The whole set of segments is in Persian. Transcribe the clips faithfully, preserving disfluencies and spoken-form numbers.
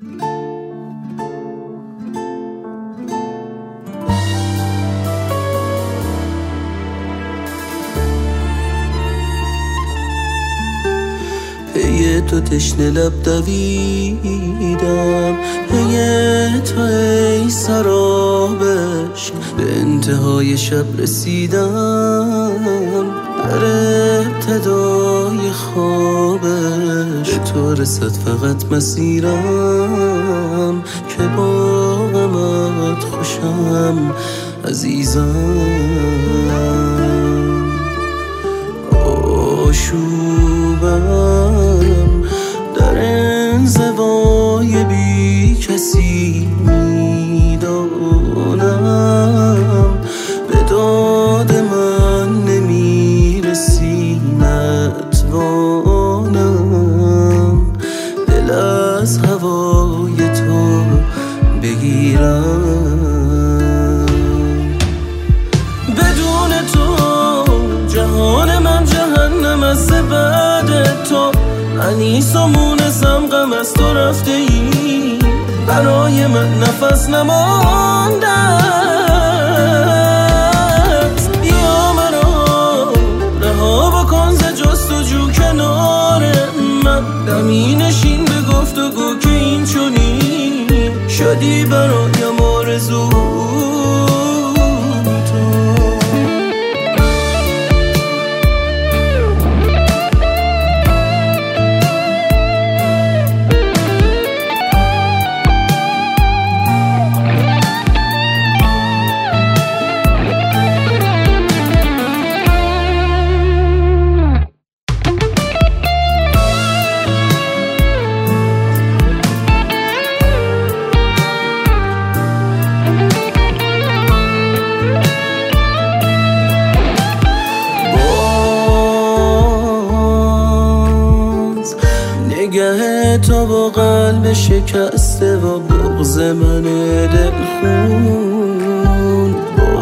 پی تو تشنه لب دویدم، پی تو ای سرابش، به انتهای شب رسیدم، در ابتدای خوابش به تو رسد فقط مسیرم، که با غمت خوشم عزیزم. آشوبم در انزوای بی کسی میدانم، به داد من نمیرسی نتوانم دل از هوای تو بگیرم. بدون تو جهان من جهنم است، بعد تو انیس و مونسم، غم از تو رفته ای، برای من نفس نمانده است. بیا مرا رها بکن ز جستجو کنار من، دمی نشین به گفتگو که این چنین شدی برایم آرزو. نگه تو با قلب شکسته و بغض من دلخون،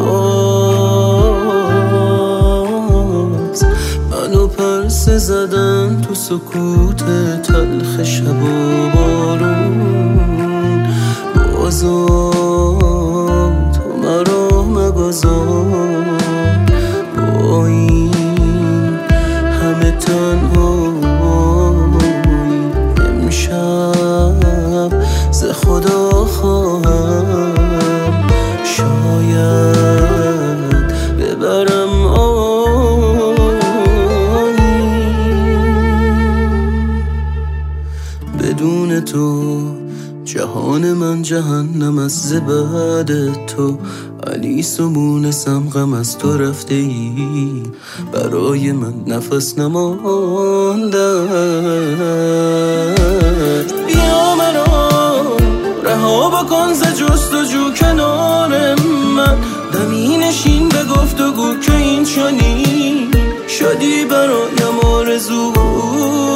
باز منو پرسه زدن تو سکوت تلخ شب و بارون. بازم تو مرا مگذار با این همه تنها، ز خدا خواهم شاید ببرم آنی. بدون تو جهان من جهنم است، ز بعد تو انیس و مونسم، غم از تو رفته ای، برای من نفس نمانده. بیا مرا رها بکن ز جستجو کنار من، دمی نشین به گفتگو که این چنین شدی برایم آرزو.